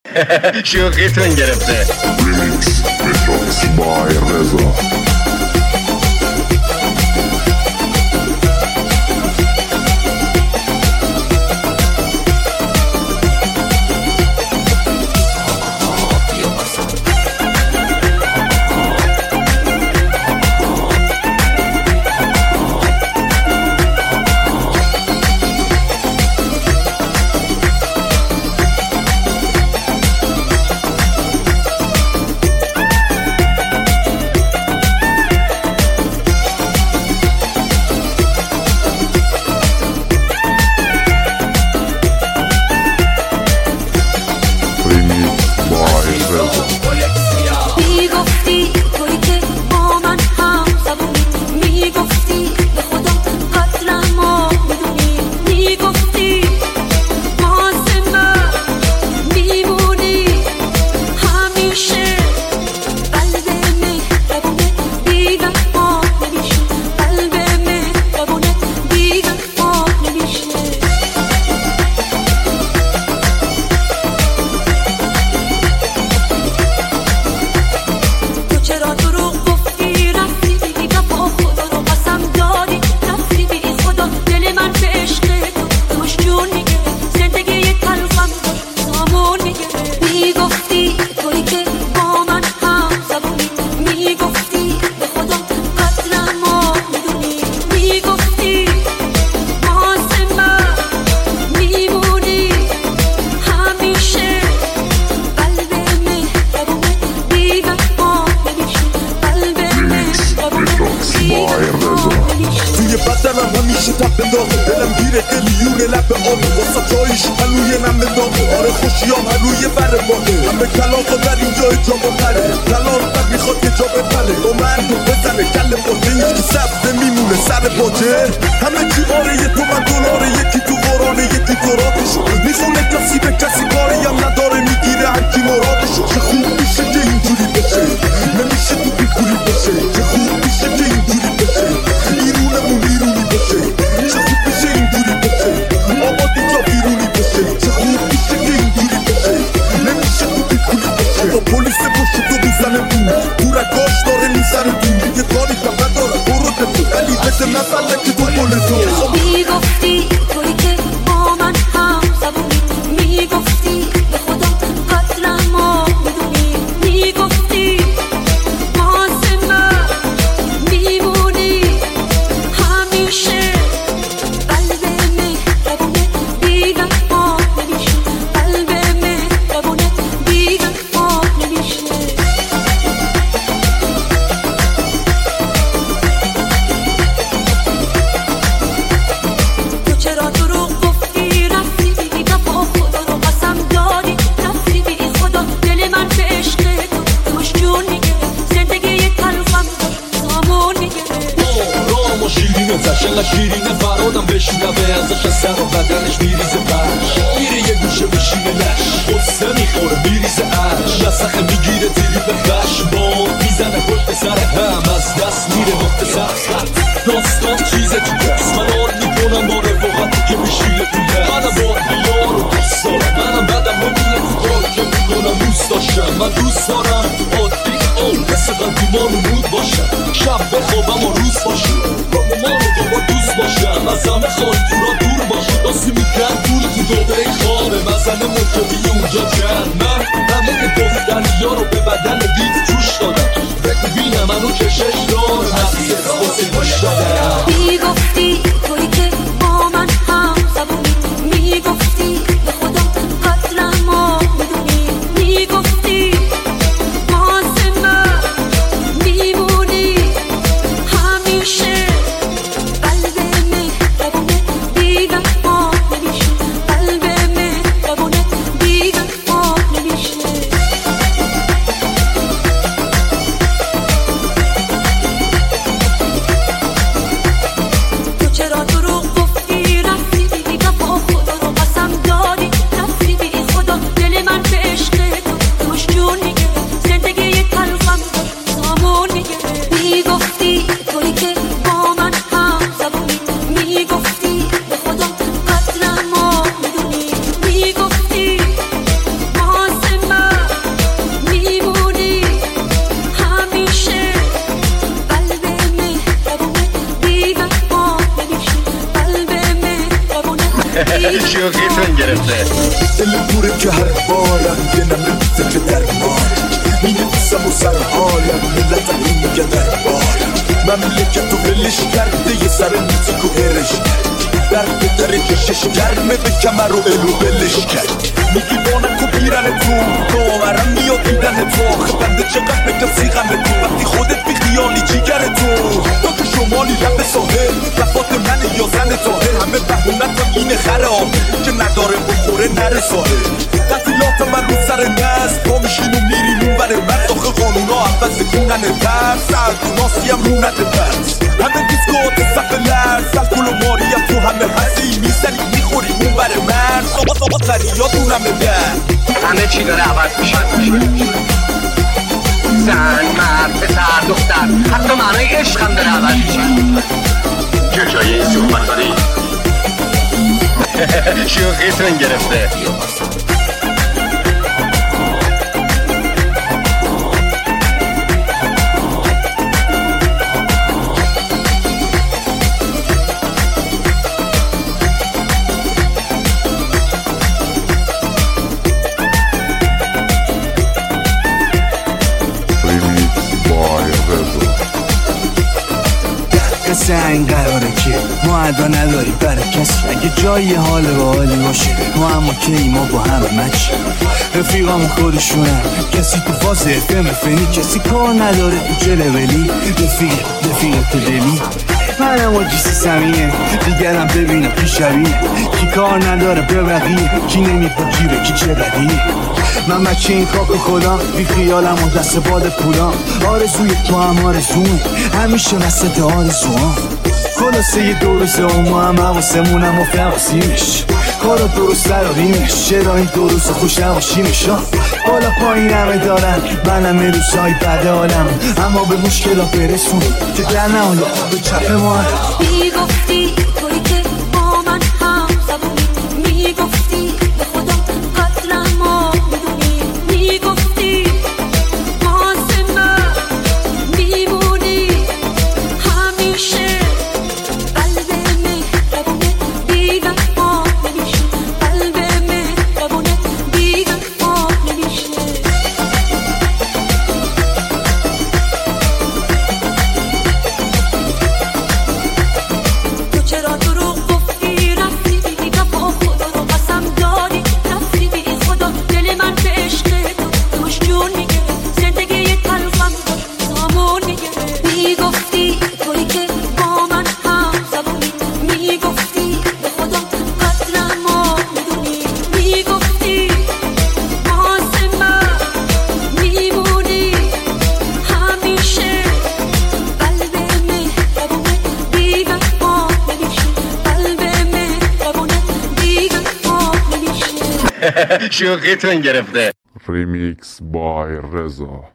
شوخیتون گرفته. Remix Metrox by Reza. دلم گیره قلیون لب آب واسه جایش هلوی نم داغ آره خوشیام هلوی بر باقه همه کلاغ و در اینجا جا بپره کلاغ بر میخواد که جا بپره با من رو بزنه کل باجه هیچ که سبزه میمونه سر باجه همه چی آره یه تو من دلاره یکی تو قرانه یکی تو راتشو میخونه کسی به کسی کاری هم نداره میگیره هرکی مرادشو چه خوب میشه که اینجوری بشه نمیشه تو بیکوری بشه چه خوب میشه که اینجوری بشه ایرونمون ایرونی بشه چه خوب میشه اینجوری بشه آبادی جا بیرونی بشه چه خوب میشه که اینجوری بشه نمیشه تو بیکوری بشه با پلیس پشت تو میزنه دور دورکاش داره میزنه دور یه کاری فقط داره برو دفو ولی بده مثلا که تو پل تو میگفتی توی که با من هم زبونی میگفتی به خدا قدرمو میدونی میگفتی واسه من میمونی همیشه قلب مهربونه دیگه ما نمیشه قلب مهربونه دیگه ما نمیشه چرا دروغ گفتی رفتی بی وفا خدا رو قسم دادی رفتی بی خدا دل من به عشق تو توش جون میگه زندگی تلخم سامون میگه رام و شیرینه تشنه شیرینه فرادم بشنوه ازش از سر و بدنش میریزه برش میره یه گوشه بشینه لش قصه میخوره میریزه عرش نسخه میگیره تیری به خش باد میزنه پشت سر هم از دست میره وقت سر داستان چیزه تو دست من آرد میکنم با رفاقتی که میشیله تو دست منم با بیار و دوست دارم منم بدم همینه تو کار که میکنم دوست داشتم من دوست دارم عادی اون مثل قلبی ما رو مود باشم شب بخوابم و روز باشم با ما رو با دوست باشم از همه خواهی تو را دور باشم داستی میکن دور تو دوبه خوابه مزنه مرکبی اونجا جن من شوقیتون گرفته. دل دوره که هر بارم یه نمره بیفته که درمان مینویسم و سر حالم ملت این میگه دربارم مملکت رو ولش کرده یه سر موزیک و هرش در درجه شش گرمه به کمر و الو بلش کرد میگی بانک و بیرن تو داورم میاد دیدن تو آخه بنده چقدر بکسی غم تو وقتی خودت بی خیالی جیگر تو که شمالی لب ساحل رفات من یا زن طاهر همه بهونتم اینه خره که نداره بخوره نره ساحل قتیلات من رو سر نست پا میشین و میرین اون بره مرد آخه قانونا عوض کنن ترس سردوناسی هم رو نده پرس همه دیسکات سقف لرز الکل و ماریم تو همه هستی میزنی میخوری اون بره مرد صابت خریاتون همه در همه چی داره عوض میشه زن، مرد، پسر، دختر حتی معنای عشق هم داره عوض میشه چه جایی این صحبت داری؟ شوقیتون گرفته. قصه این قراره که ما ادا نداریم برای کسی اگه جایی حال به حالی باشه ما اما کی ما با همه مچ رفیقامون خودشونن کسی تو فاز FM فنی کسی کار نداره تو جلولی رفیق تو دلی منم و جیسی سمینه دیگرم ببینم کی شبیه کی کار نداره به بقیه کی نمیپا جیبه کی چه بدیه من بچه این خاک خدا بی خیالم و دست باد پولام آرزوی تو هم آرزومه همیشه وسط آرزوام خلاصه یه دو روزه و ما هم حواسمونم و فواسیمش کارا درست دراریمش چرا این دو روز خوش نباشیمش بالا پایین همه دارن منم روزهای بده حالم اما به مشکلات برسون که در نهایت به چپ ما میگفتی توی که با من هم زبونی میگفتی به خدا قدرم و بدونی میگفتی واسه من میمونی همیشه قلب مهربونه بی‌وفا نمیشه قلب مهربونه بی‌وفا نمیشه تو چرا دروغ گفتی رفتی بی وفا خدا رو قسم دادی رفتی بی خدا دل من به عشق تو توش جون میگه زندگی تلخم داشت سامون میگه میگفتی توی که با من هم زبونی میگفتی به خدا قدرم و میدونی میگفتی واسه من میمونی همیشه قلب مهربونه بی‌وفا نمیشه قلب مهربونه بی‌وفا نمیشه شوقیتون گرفته. Remix by Reza.